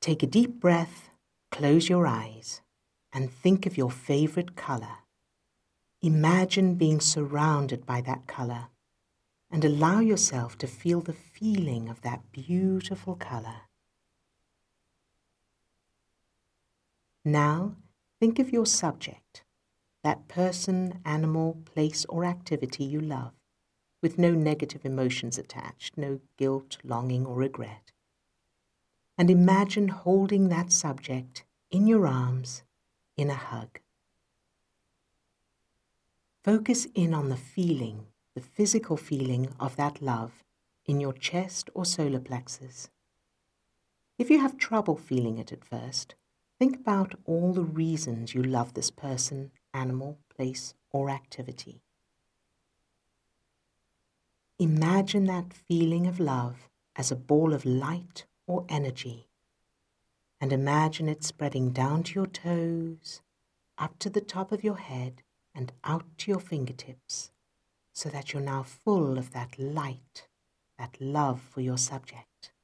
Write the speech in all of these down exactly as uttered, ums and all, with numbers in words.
Take a deep breath, close your eyes, and think of your favorite color. Imagine being surrounded by that color, and allow yourself to feel the feeling of that beautiful color. Now, think of your subject, that person, animal, place, or activity you love, with no negative emotions attached, no guilt, longing, or regret. And imagine holding that subject in your arms in a hug. Focus in on the feeling, the physical feeling of that love in your chest or solar plexus. If you have trouble feeling it at first, think about all the reasons you love this person, animal, place, or activity. Imagine that feeling of love as a ball of light or energy, and imagine it spreading down to your toes, up to the top of your head, and out to your fingertips, so that you're now full of that light, that love for your subject.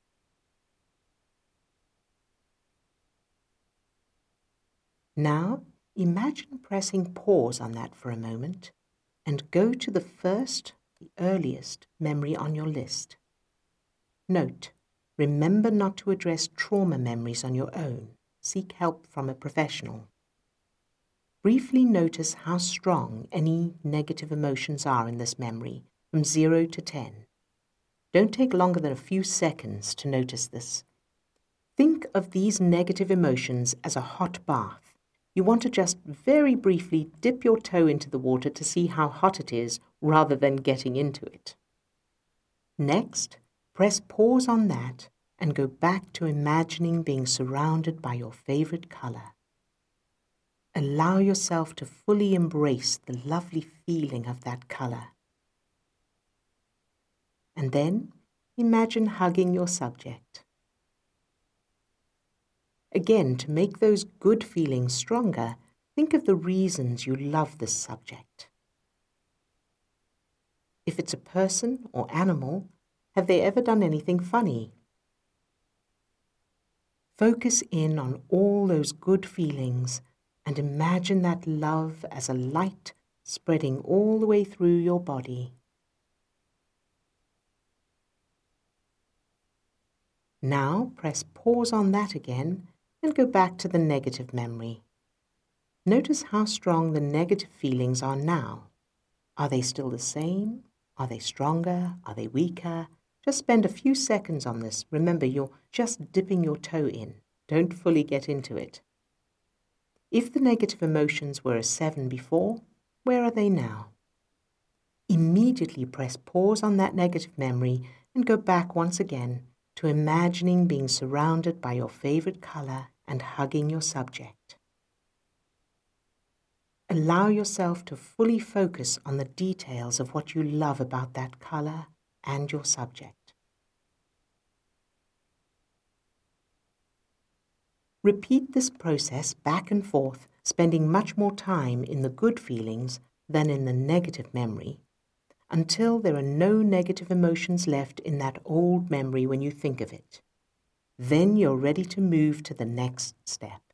Now, imagine pressing pause on that for a moment and go to the first, the earliest memory on your list. Note, remember not to address trauma memories on your own. Seek help from a professional. Briefly notice how strong any negative emotions are in this memory, from zero to ten. Don't take longer than a few seconds to notice this. Think of these negative emotions as a hot bath. You want to just very briefly dip your toe into the water to see how hot it is, rather than getting into it. Next, press pause on that and go back to imagining being surrounded by your favorite color. Allow yourself to fully embrace the lovely feeling of that color. And then imagine hugging your subject. Again, to make those good feelings stronger, think of the reasons you love this subject. If it's a person or animal, have they ever done anything funny? Focus in on all those good feelings and imagine that love as a light spreading all the way through your body. Now press pause on that again and go back to the negative memory. Notice how strong the negative feelings are now. Are they still the same? Are they stronger? Are they weaker? Just spend a few seconds on this. Remember, you're just dipping your toe in. Don't fully get into it. If the negative emotions were a seven before, where are they now? Immediately press pause on that negative memory and go back once again to imagining being surrounded by your favorite color and hugging your subject. Allow yourself to fully focus on the details of what you love about that color and your subject. Repeat this process back and forth, spending much more time in the good feelings than in the negative memory, until there are no negative emotions left in that old memory when you think of it. Then you're ready to move to the next step.